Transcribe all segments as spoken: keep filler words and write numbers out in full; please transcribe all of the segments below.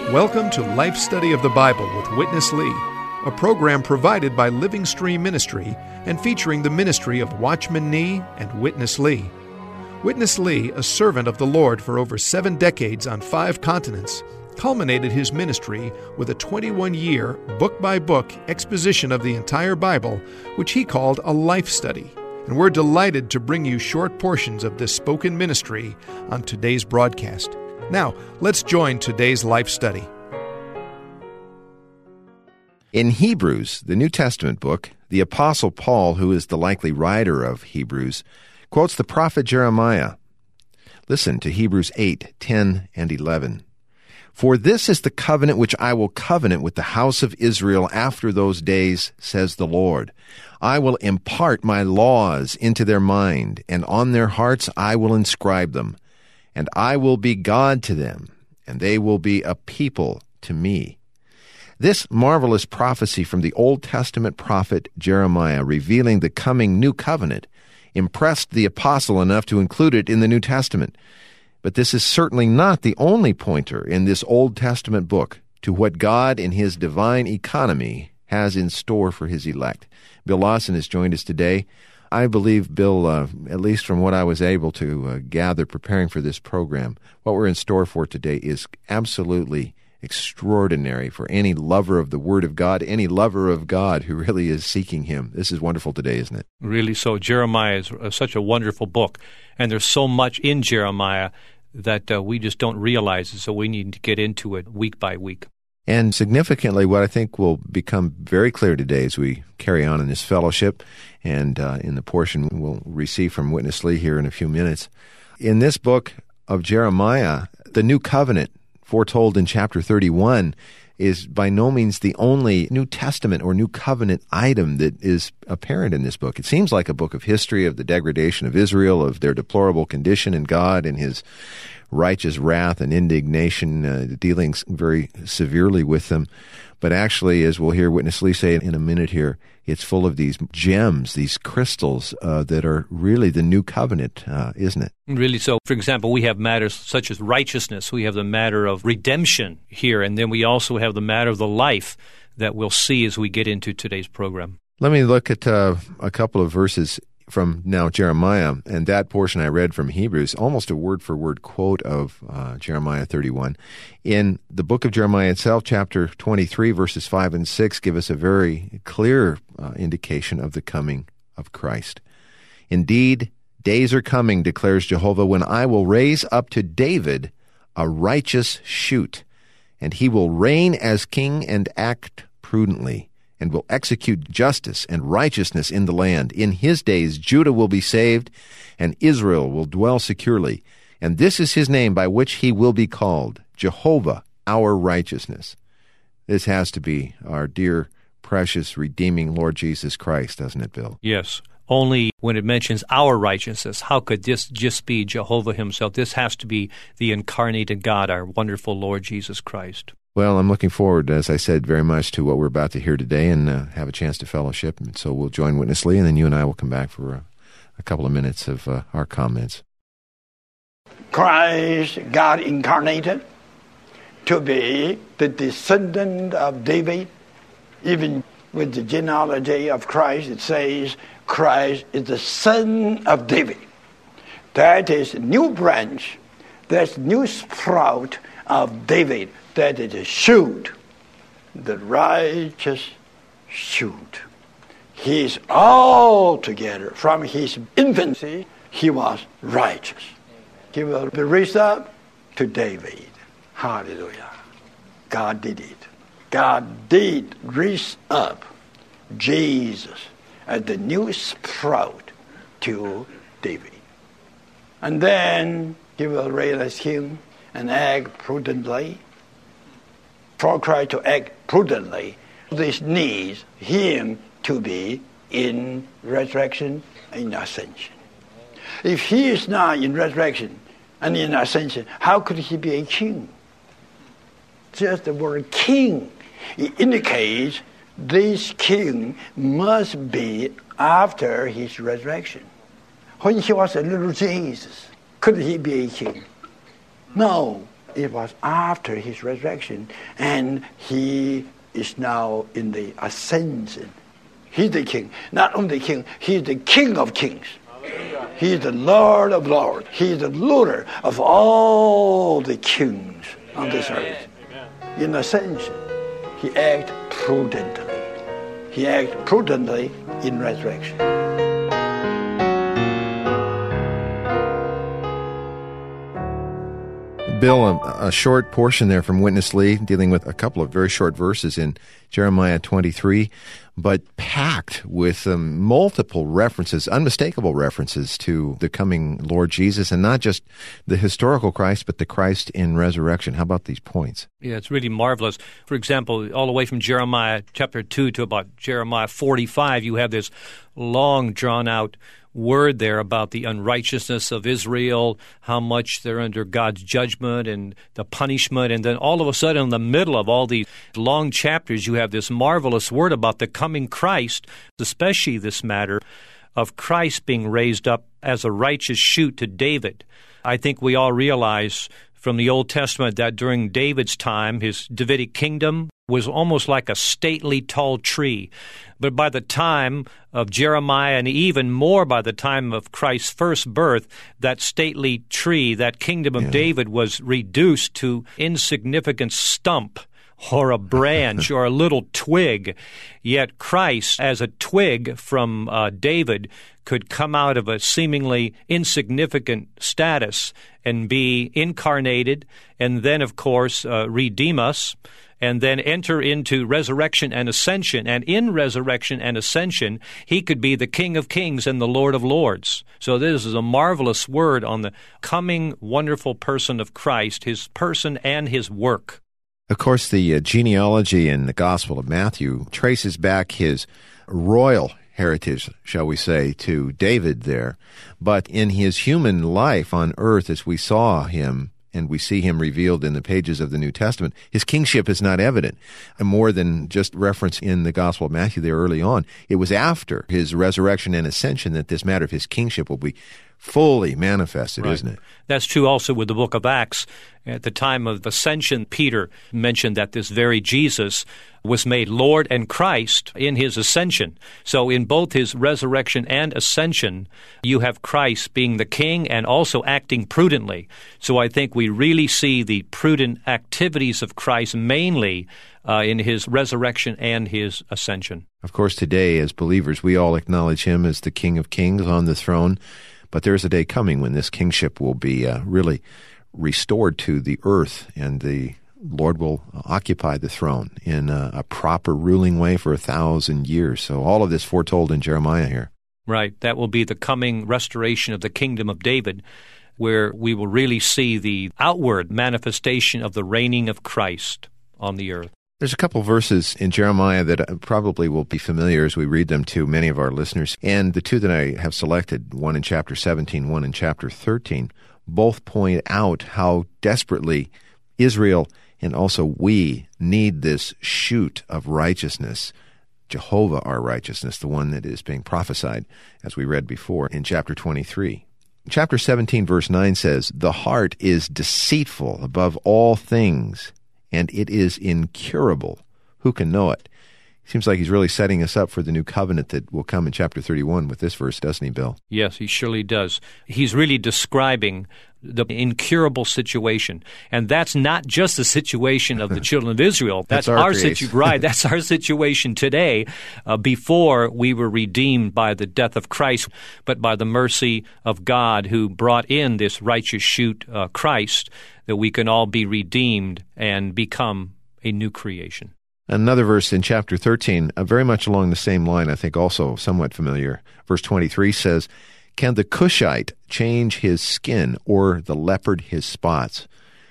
Welcome to Life Study of the Bible with Witness Lee, a program provided by Living Stream Ministry and featuring the ministry of Watchman Nee and Witness Lee. Witness Lee, a servant of the Lord for over seven decades on five continents, culminated his ministry with a twenty-one-year, book-by-book exposition of the entire Bible, which he called a life study. And we're delighted to bring you short portions of this spoken ministry on today's broadcast. Now, let's join today's life study. In Hebrews, the New Testament book, the Apostle Paul, who is the likely writer of Hebrews, quotes the prophet Jeremiah. Listen to Hebrews eight, ten, and eleven. For this is the covenant which I will covenant with the house of Israel after those days, says the Lord. I will impart my laws into their mind, and on their hearts I will inscribe them. And I will be God to them, and they will be a people to me. This marvelous prophecy from the Old Testament prophet Jeremiah, revealing the coming new covenant, impressed the apostle enough to include it in the New Testament. But this is certainly not the only pointer in this Old Testament book to what God in His divine economy has in store for His elect. Bill Lawson has joined us today. I believe, Bill, uh, at least from what I was able to uh, gather preparing for this program, what we're in store for today is absolutely extraordinary for any lover of the Word of God, any lover of God who really is seeking Him. This is wonderful today, isn't it? Really so. Jeremiah is uh, such a wonderful book, and there's so much in Jeremiah that uh, we just don't realize it, so we need to get into it week by week. And significantly, what I think will become very clear today as we carry on in this fellowship and uh, in the portion we'll receive from Witness Lee here in a few minutes. In this book of Jeremiah, the new covenant foretold in chapter thirty-one is by no means the only New Testament or New Covenant item that is apparent in this book. It seems like a book of history of the degradation of Israel, of their deplorable condition in God and His righteous wrath and indignation, uh, dealing very severely with them. But actually, as we'll hear Witness Lee say in a minute here, it's full of these gems, these crystals uh, that are really the new covenant, uh, isn't it? Really so. For example, we have matters such as righteousness. We have the matter of redemption here, and then we also have the matter of the life that we'll see as we get into today's program. Let me look at uh, a couple of verses from now Jeremiah, and that portion I read from Hebrews, almost a word-for-word quote of uh, Jeremiah thirty-one. In the book of Jeremiah itself, chapter twenty-three, verses five and six, give us a very clear uh, indication of the coming of Christ. Indeed, days are coming, declares Jehovah, when I will raise up to David a righteous shoot, and he will reign as king and act prudently, and will execute justice and righteousness in the land. In his days Judah will be saved, and Israel will dwell securely. And this is his name by which he will be called, Jehovah, our righteousness. This has to be our dear, precious, redeeming Lord Jesus Christ, doesn't it, Bill? Yes. Only when it mentions our righteousness, how could this just be Jehovah Himself? This has to be the incarnated God, our wonderful Lord Jesus Christ. Well, I'm looking forward, as I said, very much to what we're about to hear today and uh, have a chance to fellowship. And so we'll join Witness Lee, and then you and I will come back for a, a couple of minutes of uh, our comments. Christ, God incarnated, to be the descendant of David. Even with the genealogy of Christ, it says Christ is the son of David. That is a new branch, that's new sprout of David. That is a shoot, the righteous shoot. He is altogether, from his infancy, he was righteous. He will be raised up to David. Hallelujah. God did it. God did raise up Jesus as the new sprout to David. And then he will raise him and act prudently. For Christ to act prudently, this needs him to be in resurrection and ascension. If he is not in resurrection and in ascension, how could he be a king? Just the word king, it indicates this king must be after his resurrection. When he was a little Jesus, could he be a king? No. It was after his resurrection, and he is now in the ascension. He's the king. Not only king, he's the King of kings. He is the Lord of lords. He is the ruler of all the kings on this earth. In ascension, he acts prudently. He acts prudently in resurrection. Bill, a, a short portion there from Witness Lee, dealing with a couple of very short verses in Jeremiah twenty-three, but packed with um, multiple references, unmistakable references to the coming Lord Jesus, and not just the historical Christ, but the Christ in resurrection. How about these points? Yeah, it's really marvelous. For example, all the way from Jeremiah chapter two to about Jeremiah forty-five, you have this long, drawn-out word there about the unrighteousness of Israel, how much they're under God's judgment and the punishment, and then all of a sudden in the middle of all these long chapters, you have this marvelous word about the coming Christ, especially this matter of Christ being raised up as a righteous shoot to David. I think we all realize from the Old Testament that during David's time, his Davidic kingdom was almost like a stately tall tree. But by the time of Jeremiah, and even more by the time of Christ's first birth, that stately tree, that kingdom of yeah. David, was reduced to insignificant stump or a branch or a little twig. Yet Christ, as a twig from uh, David, could come out of a seemingly insignificant status and be incarnated, and then, of course, uh, redeem us, and then enter into resurrection and ascension. And in resurrection and ascension, he could be the King of kings and the Lord of lords. So this is a marvelous word on the coming wonderful person of Christ, his person and his work. Of course, the uh, genealogy in the Gospel of Matthew traces back his royal heritage, shall we say, to David there. But in his human life on earth, as we saw him, and we see him revealed in the pages of the New Testament, his kingship is not evident. And more than just reference in the Gospel of Matthew there early on, it was after his resurrection and ascension that this matter of his kingship will be fully manifested, right. Isn't it? That's true also with the book of Acts. At the time of ascension, Peter mentioned that this very Jesus was made Lord and Christ in his ascension. So in both his resurrection and ascension, you have Christ being the king and also acting prudently. So I think we really see the prudent activities of Christ mainly uh, in his resurrection and his ascension. Of course, today as believers, we all acknowledge him as the King of kings on the throne. But there is a day coming when this kingship will be uh, really restored to the earth, and the Lord will occupy the throne in a, a proper ruling way for a thousand years. So all of this foretold in Jeremiah here. Right. That will be the coming restoration of the kingdom of David, where we will really see the outward manifestation of the reigning of Christ on the earth. There's a couple verses in Jeremiah that probably will be familiar as we read them to many of our listeners. And the two that I have selected, one in chapter seventeen, one in chapter thirteen, both point out how desperately Israel and also we need this shoot of righteousness, Jehovah our righteousness, the one that is being prophesied, as we read before in chapter twenty-three. Chapter seventeen, verse nine says, "The heart is deceitful above all things, and it is incurable. Who can know it?" Seems like he's really setting us up for the new covenant that will come in chapter thirty-one with this verse, doesn't he, Bill? Yes, he surely does. He's really describing the incurable situation. And that's not just the situation of the children of Israel. That's, that's our, our situation. Right, that's our situation today, uh, before we were redeemed by the death of Christ, but by the mercy of God who brought in this righteous shoot, uh, Christ, that we can all be redeemed and become a new creation. Another verse in chapter thirteen, uh, very much along the same line, I think also somewhat familiar. Verse twenty-three says, "Can the Cushite change his skin, or the leopard his spots?"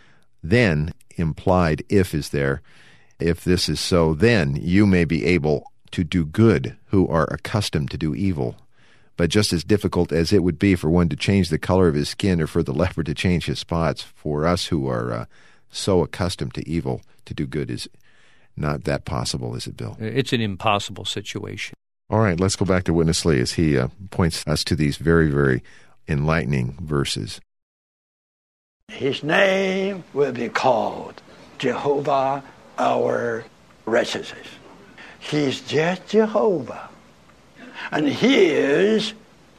Then, implied if is there, if this is so, then you may be able to do good who are accustomed to do evil. But just as difficult as it would be for one to change the color of his skin, or for the leopard to change his spots, for us who are uh, so accustomed to evil, to do good is not that possible, is it, Bill? It's an impossible situation. All right, let's go back to Witness Lee as he uh, points us to these very, very enlightening verses. His name will be called Jehovah our righteousness. He is just Jehovah. And he is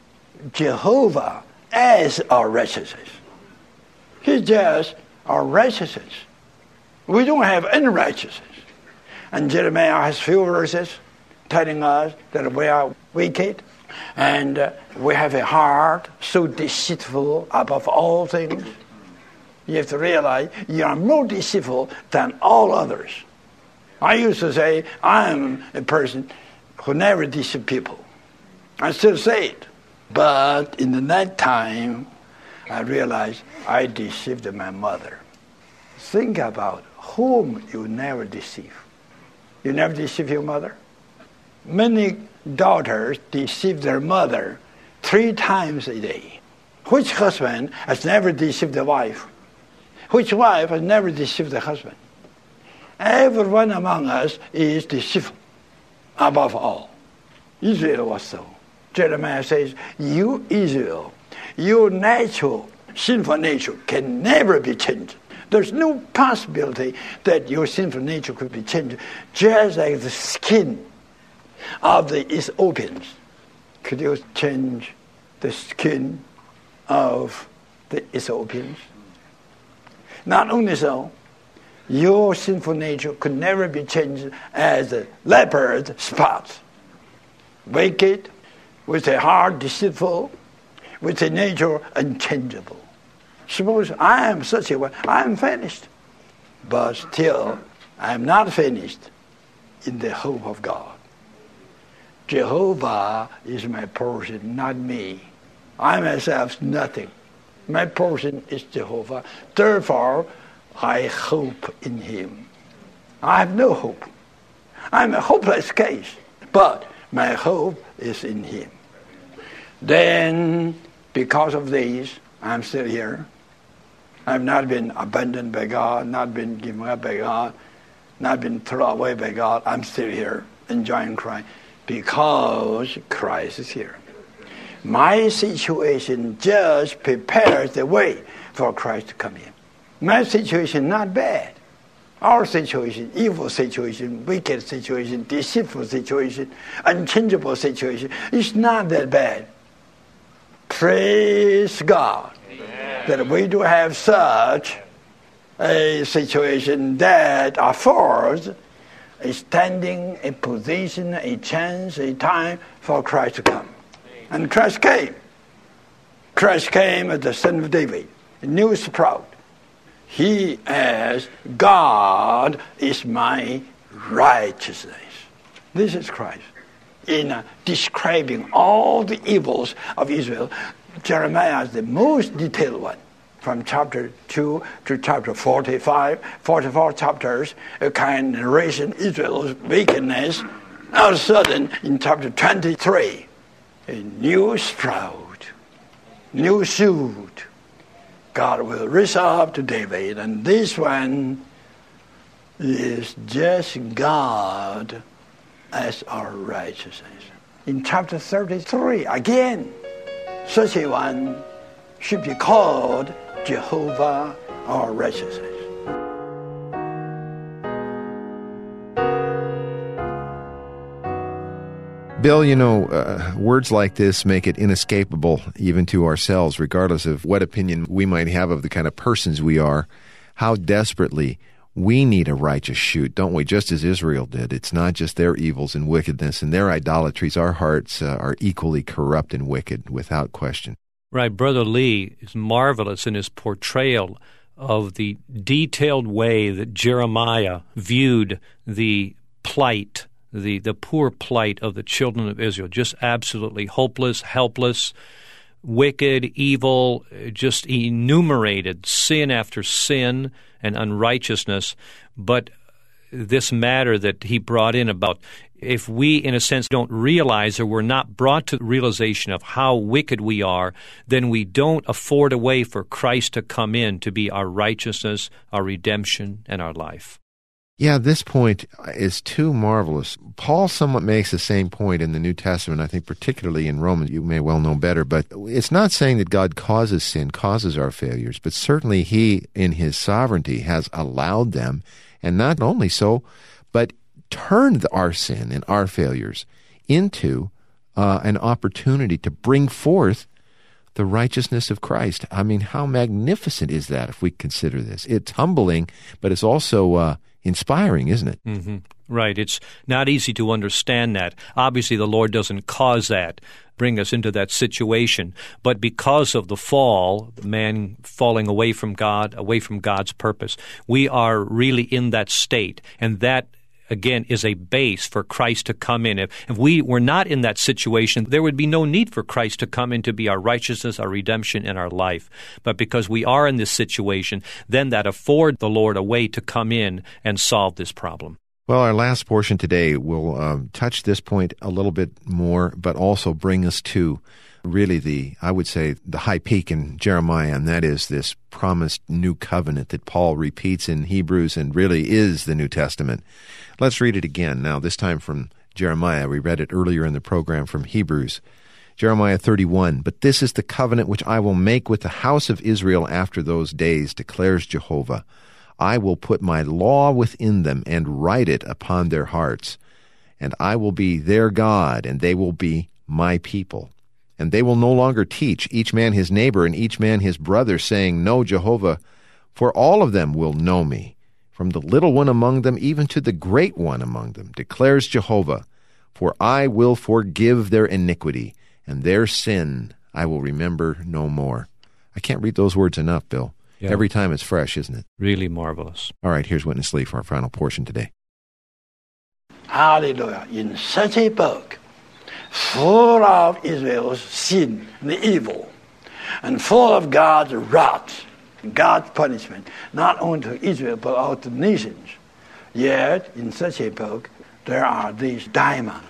Jehovah as our righteousness. He's just our righteousness. We don't have any righteousness. And Jeremiah has few verses telling us that we are wicked and uh, we have a heart so deceitful above all things. You have to realize you are more deceitful than all others. I used to say I am a person who never deceive people. I still say it. But in the night time, I realized I deceived my mother. Think about whom you never deceive. You never deceive your mother? Many daughters deceive their mother three times a day. Which husband has never deceived the wife? Which wife has never deceived the husband? Everyone among us is deceitful, above all. Israel was so. Jeremiah says, you Israel, your natural sinful nature can never be changed. There's no possibility that your sinful nature could be changed, just like the skin of the Ethiopians. Could you change the skin of the Ethiopians? Not only so, your sinful nature could never be changed as a leopard spots. Wicked, with a heart deceitful, with a nature unchangeable. Suppose I am such a one, I am finished. But still, I am not finished in the hope of God. Jehovah is my portion, not me. I myself nothing. My portion is Jehovah. Therefore, I hope in him. I have no hope. I'm a hopeless case, but my hope is in him. Then, because of this, I'm still here. I've not been abandoned by God, not been given up by God, not been thrown away by God. I'm still here, enjoying Christ, because Christ is here. My situation just prepares the way for Christ to come in. My situation not bad. Our situation, evil situation, wicked situation, deceitful situation, unchangeable situation, is not that bad. Praise God. Amen. That we do have such a situation that affords a standing, a position, a chance, a time for Christ to come. And Christ came. Christ came as the Son of David, a new sprout. He as God is my righteousness. This is Christ. In uh, describing all the evils of Israel, Jeremiah is the most detailed one. From chapter two to chapter forty-five, forty-four chapters, a kind of narration Israel's wickedness. All of a sudden, in chapter twenty-three, a new sprout, new shoot. God will raise up to David, and this one is just God as our righteousness. In chapter thirty-three, again, such a one should be called Jehovah our righteousness. Bill, you know, uh, words like this make it inescapable even to ourselves, regardless of what opinion we might have of the kind of persons we are, how desperately we need a righteous shoot, don't we? Just as Israel did. It's not just their evils and wickedness and their idolatries. Our hearts uh, are equally corrupt and wicked, without question. Right. Brother Lee is marvelous in his portrayal of the detailed way that Jeremiah viewed the plight, the, the poor plight of the children of Israel, just absolutely hopeless, helpless, wicked, evil, just enumerated sin after sin and unrighteousness. But this matter that he brought in about if we, in a sense, don't realize or we're not brought to the realization of how wicked we are, then we don't afford a way for Christ to come in to be our righteousness, our redemption, and our life. Yeah, this point is too marvelous. Paul somewhat makes the same point in the New Testament, I think particularly in Romans. You may well know better, but it's not saying that God causes sin, causes our failures, but certainly he, in his sovereignty, has allowed them, and not only so, but turned our sin and our failures into uh, an opportunity to bring forth the righteousness of Christ. I mean, how magnificent is that if we consider this? It's humbling, but it's also uh, inspiring, isn't it? Mm-hmm. Right. It's not easy to understand that. Obviously, the Lord doesn't cause that, bring us into that situation. But because of the fall, man falling away from God, away from God's purpose, we are really in that state. And that, again, is a base for Christ to come in. If, if we were not in that situation, there would be no need for Christ to come in to be our righteousness, our redemption, and our life. But because we are in this situation, then that affords the Lord a way to come in and solve this problem. Well, our last portion today will um, touch this point a little bit more, but also bring us to really the, I would say, the high peak in Jeremiah, and that is this promised new covenant that Paul repeats in Hebrews and really is the New Testament. Let's read it again now, this time from Jeremiah. We read it earlier in the program from Hebrews. Jeremiah thirty-one, "But this is the covenant which I will make with the house of Israel after those days, declares Jehovah. I will put my law within them and write it upon their hearts. And I will be their God, and they will be my people. And they will no longer teach each man his neighbor and each man his brother, saying, 'Know Jehovah,' for all of them will know me, from the little one among them even to the great one among them, declares Jehovah. For I will forgive their iniquity, and their sin I will remember no more." I can't read those words enough, Bill. Yeah. Every time it's fresh, isn't it? Really marvelous. All right, here's Witness Lee for our final portion today. Hallelujah. In such a book, full of Israel's sin and evil, and full of God's wrath, God's punishment, not only to Israel, but all to nations. Yet, in such a book, there are these diamonds.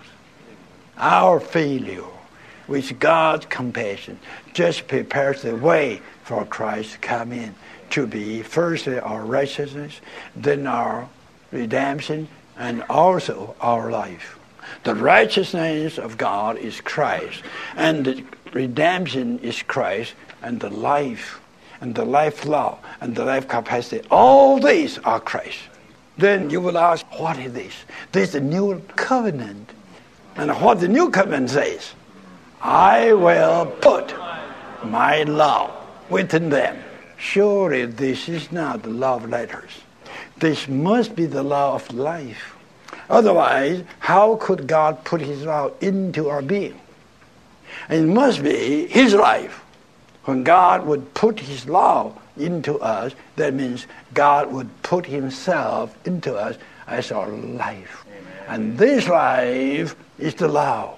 Our failure, which God's compassion just prepares the way for Christ to come in, to be firstly our righteousness, then our redemption, and also our life. The righteousness of God is Christ, and the redemption is Christ, and the life, and the life law, and the life capacity, all these are Christ. Then you will ask, what is this? This is the new covenant. And what the new covenant says, I will put my law within them. Surely this is not the law of letters. This must be the law of life. Otherwise, how could God put his law into our being? It must be his life. When God would put his law into us, that means God would put himself into us as our life. Amen. And this life is the law.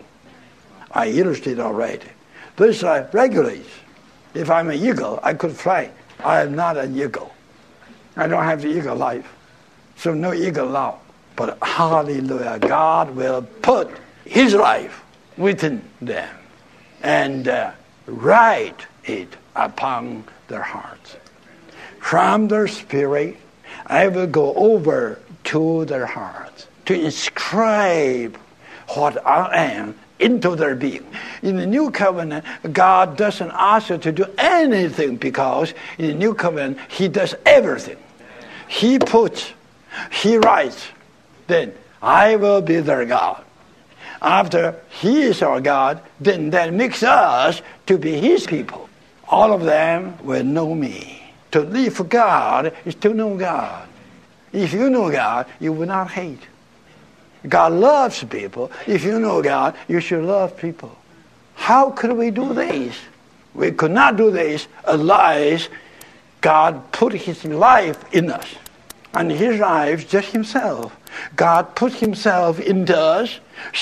I illustrated already. This life regulates. If I'm an eagle, I could fly. I am not an eagle. I don't have the eagle life. So no eagle law. But hallelujah, God will put his life within them and uh, write it upon their hearts. From their spirit, I will go over to their hearts to inscribe what I am into their being. In the new covenant, God doesn't ask you to do anything, because in the new covenant, he does everything. He puts, he writes, then I will be their God. After he is our God, then that makes us to be his people. All of them will know me. To live for God is to know God. If you know God, you will not hate. God loves people. If you know God, you should love people. How could we do this? We could not do this unless God put his life in us. And his life is just himself. God put himself into us,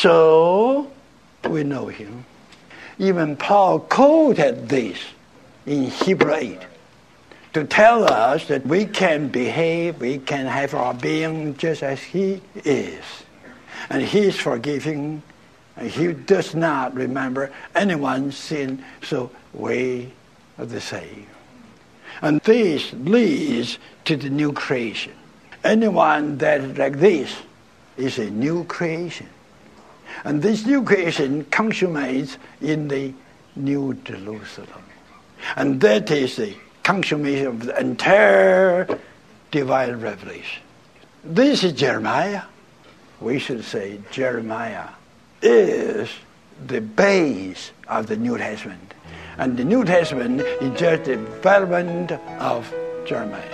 so we know him. Even Paul quoted this in Hebrews eight to tell us that we can behave, we can have our being just as he is. And he is forgiving, and he does not remember anyone's sin, so we are the same. And this leads to the new creation. anyone that is like this is a new creation. And this new creation consummates in the New Jerusalem. And that is the consummation of the entire divine revelation. This is Jeremiah. We should say Jeremiah is the base of the New Testament. And the New Testament is just the development of Jeremiah.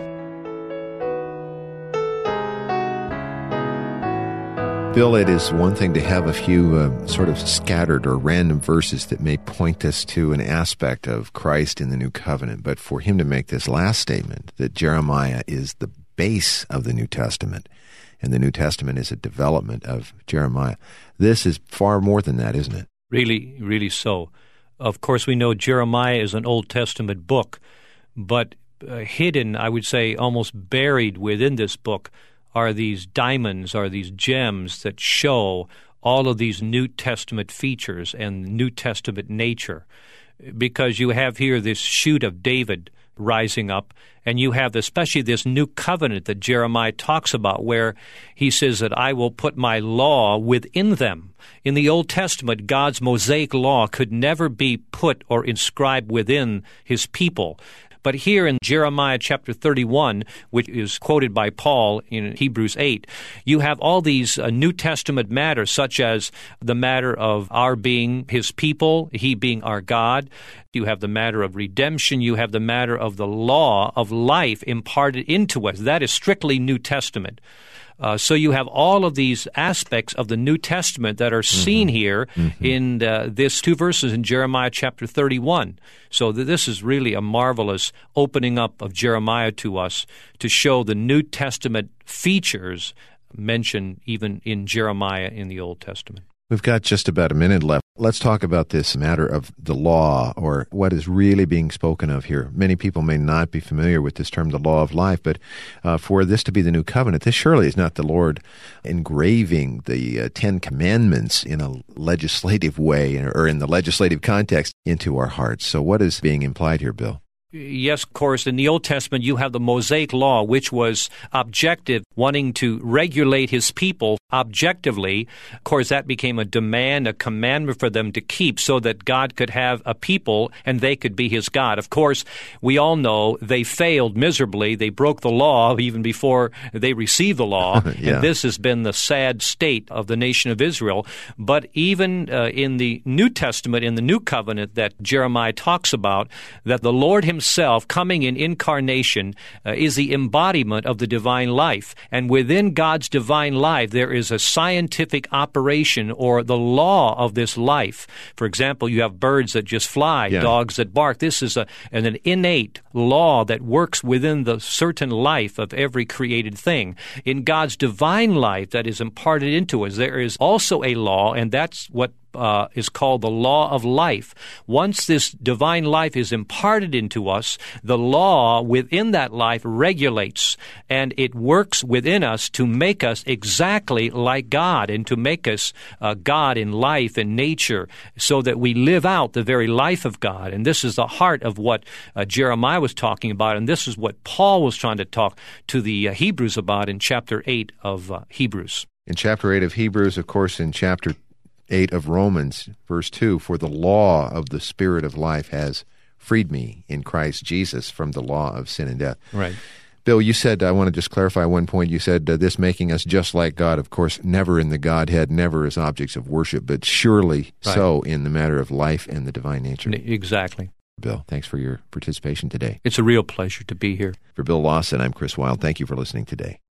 Bill, it is one thing to have a few uh, sort of scattered or random verses that may point us to an aspect of Christ in the New Covenant, but for him to make this last statement that Jeremiah is the base of the New Testament, and the New Testament is a development of Jeremiah, this is far more than that, isn't it? Really, really so. Of course, we know Jeremiah is an Old Testament book, but uh, hidden, I would say, almost buried within this book are these diamonds, are these gems that show all of these New Testament features and New Testament nature. Because you have here this shoot of David rising up, and you have especially this new covenant that Jeremiah talks about, where he says that I will put my law within them. In the Old Testament, God's Mosaic law could never be put or inscribed within his people. But here in Jeremiah chapter thirty-one, which is quoted by Paul in Hebrews eight, you have all these uh, New Testament matters, such as the matter of our being his people, he being our God. You have the matter of redemption. You have the matter of the law of life imparted into us. That is strictly New Testament. Uh, so you have all of these aspects of the New Testament that are seen mm-hmm. here mm-hmm. in uh, this two verses in Jeremiah chapter thirty-one. So th- this is really a marvelous opening up of Jeremiah to us to show the New Testament features mentioned even in Jeremiah in the Old Testament. We've got just about a minute left. Let's talk about this matter of the law, or what is really being spoken of here. Many people may not be familiar with this term, the law of life, but uh, for this to be the new covenant, this surely is not the Lord engraving the uh, Ten Commandments in a legislative way or in the legislative context into our hearts. So what is being implied here, Bill? Yes, of course. In the Old Testament, you have the Mosaic Law, which was objective, wanting to regulate his people objectively. Of course, that became a demand, a commandment for them to keep so that God could have a people and they could be his God. Of course, we all know they failed miserably. They broke the law even before they received the law. yeah. And this has been the sad state of the nation of Israel. But even uh, in the New Testament, in the New Covenant that Jeremiah talks about, that the Lord himself Himself coming in incarnation uh, is the embodiment of the divine life. And within God's divine life, there is a scientific operation or the law of this life. For example, you have birds that just fly, yeah. dogs that bark. This is a, an, an innate law that works within the certain life of every created thing. In God's divine life that is imparted into us, there is also a law, and that's what Uh, is called the law of life. Once this divine life is imparted into us, the law within that life regulates, and it works within us to make us exactly like God and to make us uh, God in life and nature so that we live out the very life of God. And this is the heart of what uh, Jeremiah was talking about, and this is what Paul was trying to talk to the uh, Hebrews about in chapter eight of uh, Hebrews. In chapter eight of Hebrews, of course, in chapter eight of Romans, verse two, for the law of the Spirit of life has freed me in Christ Jesus from the law of sin and death. Right. Bill, you said, I want to just clarify one point, you said uh, this making us just like God, of course, never in the Godhead, never as objects of worship, but surely right. so in the matter of life and the divine nature. Exactly. Bill, thanks for your participation today. It's a real pleasure to be here. For Bill Lawson, I'm Chris Wilde. Thank you for listening today.